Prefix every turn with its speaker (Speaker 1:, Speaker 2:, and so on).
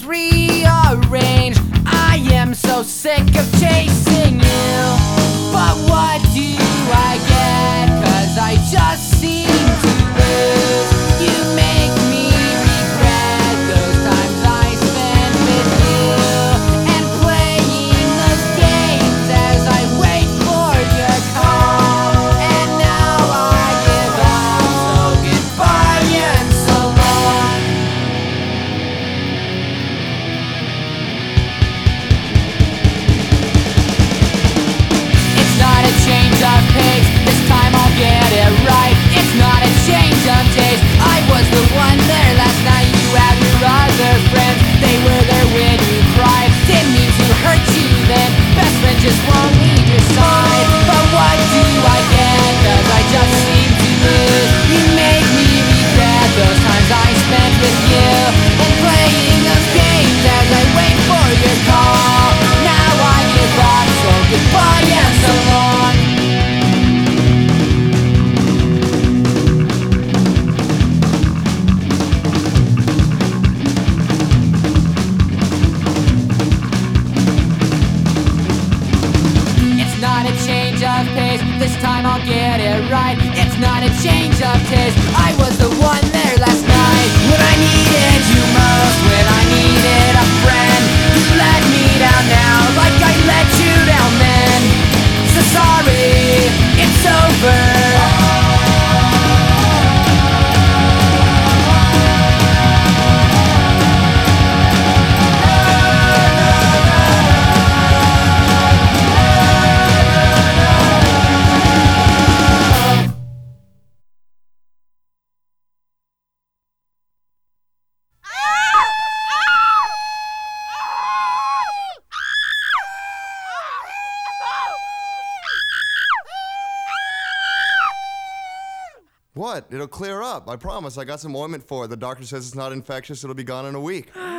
Speaker 1: things rearranged. I am so sick of chasing you, but what do I get? 'Cause I just seem to lose. You make me regret those times I spent with you, and playing those games as I wait for your call. And now I give up, so goodbye and so long. It's not a change of pace, this time I'll get it right. It's not a change of taste, I was the one there last night. You have your other friends, they were there when you cried. Didn't mean to hurt you then, best friend just won't leave your side. But what do I get? 'Cause I just seem to lose. You make me regret those times I spent with you, and playing those games as I wait for your call. Now I give up, so goodbye and so long. It's not a change of pace, this time I'll get it right. It's not a change of taste, I was the one there last night. When I needed you most, when I needed a friend, you let me down now, like I let you down then. So sorry, it's over.
Speaker 2: What? It'll clear up. I promise. I got some ointment for it. The doctor says it's not infectious. It'll be gone in a week.